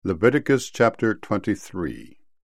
Leviticus chapter 23.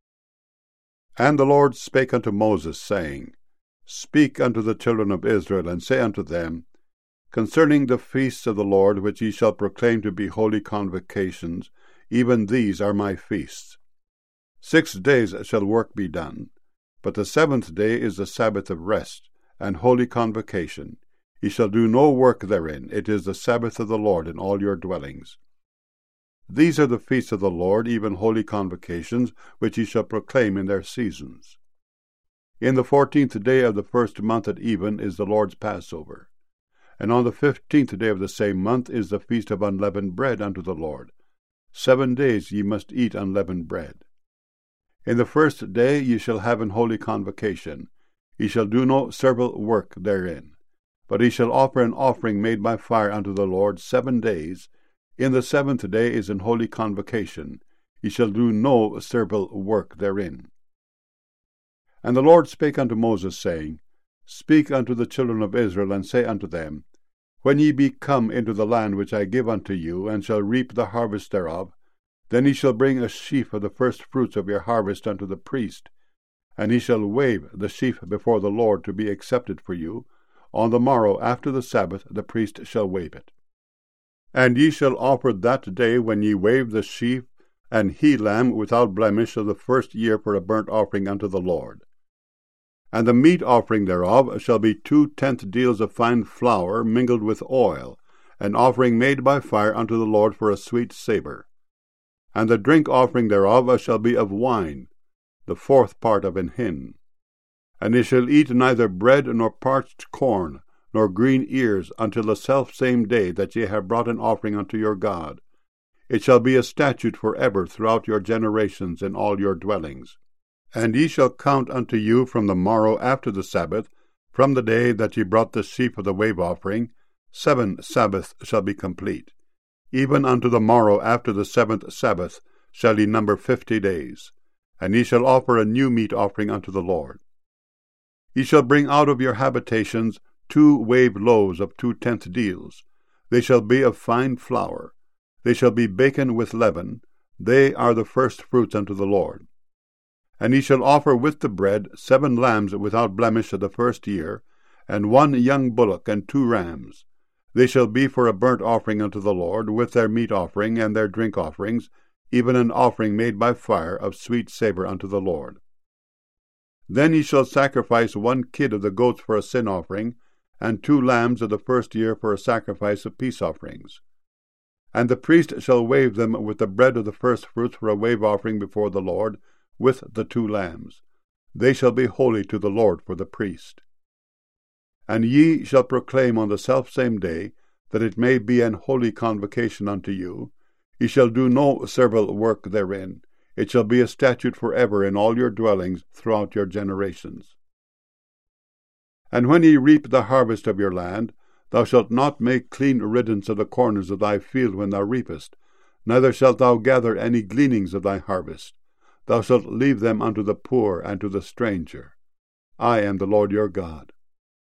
And the Lord spake unto Moses, saying, Speak unto the children of Israel, and say unto them, Concerning the feasts of the Lord, which ye shall proclaim to be holy convocations, even these are my feasts. 6 days shall work be done, but the 7th day is the Sabbath of rest, and holy convocation. Ye shall do no work therein. It is the Sabbath of the Lord in all your dwellings. These are the feasts of the Lord, even holy convocations, which ye shall proclaim in their seasons. In the 14th day of the first month at even is the Lord's Passover. And on the 15th day of the same month is the feast of unleavened bread unto the Lord. 7 days ye must eat unleavened bread. In the first day ye shall have an holy convocation. Ye shall do no servile work therein. But ye shall offer an offering made by fire unto the Lord 7 days. In the 7th day is an holy convocation. Ye shall do no servile work therein. And the Lord spake unto Moses, saying, Speak unto the children of Israel, and say unto them, When ye be come into the land which I give unto you, and shall reap the harvest thereof, then ye shall bring a sheaf of the firstfruits of your harvest unto the priest, and he shall wave the sheaf before the Lord to be accepted for you. On the morrow after the Sabbath the priest shall wave it. And ye shall offer that day when ye wave the sheaf an he-lamb without blemish of the first year for a burnt offering unto the Lord. And the meat offering thereof shall be 2/10 deals of fine flour mingled with oil, an offering made by fire unto the Lord for a sweet savour. And the drink offering thereof shall be of wine, the 4th part of an hin. And ye shall eat neither bread nor parched corn, nor green ears, until the selfsame day that ye have brought an offering unto your God. It shall be a statute for ever throughout your generations in all your dwellings. And ye shall count unto you from the morrow after the Sabbath, from the day that ye brought the sheaf of the wave offering, 7 Sabbaths shall be complete. Even unto the morrow after the 7th Sabbath shall ye number 50 days. And ye shall offer a new meat offering unto the Lord. Ye shall bring out of your habitations 2 waved loaves of 2/10 deals. They shall be of fine flour. They shall be baken with leaven. They are the firstfruits unto the Lord. And ye shall offer with the bread 7 lambs without blemish of the first year, and 1 young bullock, and 2 rams. They shall be for a burnt offering unto the Lord, with their meat offering and their drink offerings, even an offering made by fire of sweet savour unto the Lord. Then ye shall sacrifice 1 kid of the goats for a sin offering, and 2 lambs of the first year for a sacrifice of peace offerings. And the priest shall wave them with the bread of the firstfruits for a wave offering before the Lord, with the 2 lambs. They shall be holy to the Lord for the priest. And ye shall proclaim on the selfsame day, that it may be an holy convocation unto you. Ye shall do no servile work therein. It shall be a statute for ever in all your dwellings throughout your generations. And when ye reap the harvest of your land, thou shalt not make clean riddance of the corners of thy field when thou reapest, neither shalt thou gather any gleanings of thy harvest. Thou shalt leave them unto the poor and to the stranger. I am the Lord your God.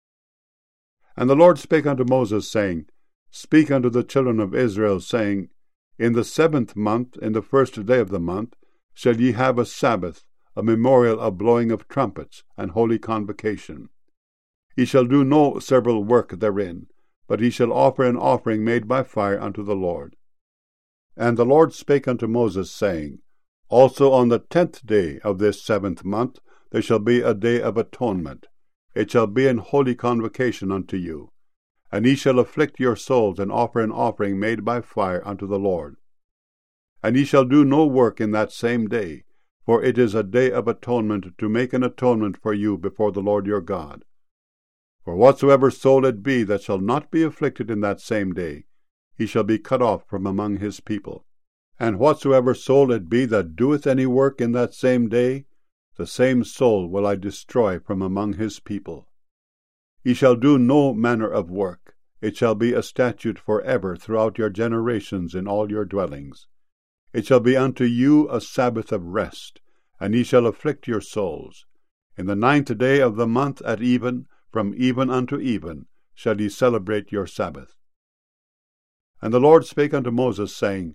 And the Lord spake unto Moses, saying, Speak unto the children of Israel, saying, In the 7th month, in the 1st day of the month, shall ye have a Sabbath, a memorial of blowing of trumpets, and holy convocation. Ye shall do no servile work therein, but ye shall offer an offering made by fire unto the Lord. And the Lord spake unto Moses, saying, Also on the 10th day of this 7th month there shall be a day of atonement. It shall be an holy convocation unto you. And ye shall afflict your souls, and offer an offering made by fire unto the Lord. And ye shall do no work in that same day, for it is a day of atonement, to make an atonement for you before the Lord your God. For whatsoever soul it be that shall not be afflicted in that same day, he shall be cut off from among his people. And whatsoever soul it be that doeth any work in that same day, the same soul will I destroy from among his people. Ye shall do no manner of work. It shall be a statute for ever throughout your generations in all your dwellings. It shall be unto you a Sabbath of rest, and ye shall afflict your souls. In the 9th day of the month at even, from even unto even, shall ye celebrate your Sabbath. And the Lord spake unto Moses, saying,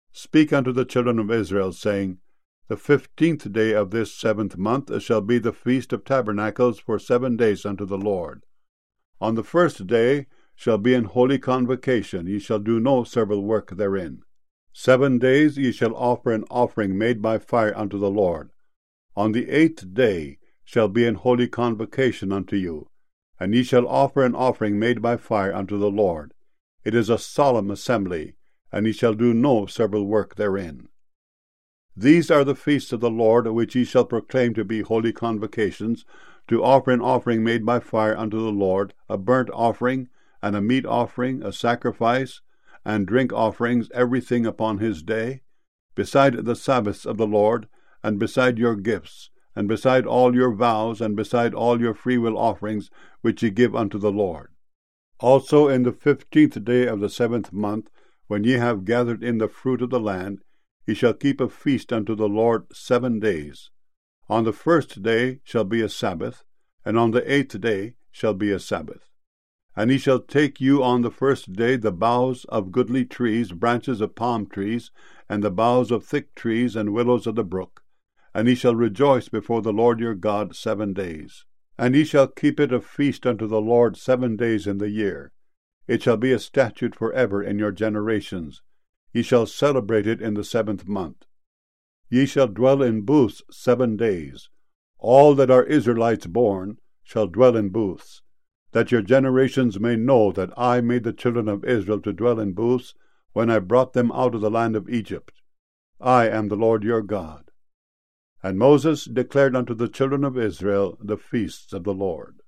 Speak unto the children of Israel, saying, The 15th day of this 7th month shall be the Feast of Tabernacles for 7 days unto the Lord. On the 1st day shall be an holy convocation, ye shall do no several work therein. 7 days ye shall offer an offering made by fire unto the Lord. On the 8th day shall be an holy convocation unto you, and ye shall offer an offering made by fire unto the Lord. It is a solemn assembly, and ye shall do no several work therein. These are the feasts of the Lord, which ye shall proclaim to be holy convocations, to offer an offering made by fire unto the Lord, a burnt offering, and a meat offering, a sacrifice, and drink offerings, everything upon his day, beside the Sabbaths of the Lord, and beside your gifts, and beside all your vows, and beside all your freewill offerings, which ye give unto the Lord. Also in the 15th day of the 7th month, when ye have gathered in the fruit of the land, ye shall keep a feast unto the Lord 7 days. On the 1st day shall be a Sabbath, and on the 8th day shall be a Sabbath. And ye shall take you on the 1st day the boughs of goodly trees, branches of palm trees, and the boughs of thick trees, and willows of the brook, and ye shall rejoice before the Lord your God 7 days. And ye shall keep it a feast unto the Lord 7 days in the year. It shall be a statute for ever in your generations. Ye shall celebrate it in the 7th month. Ye shall dwell in booths 7 days. All that are Israelites born shall dwell in booths, that your generations may know that I made the children of Israel to dwell in booths when I brought them out of the land of Egypt. I am the Lord your God. And Moses declared unto the children of Israel the feasts of the Lord.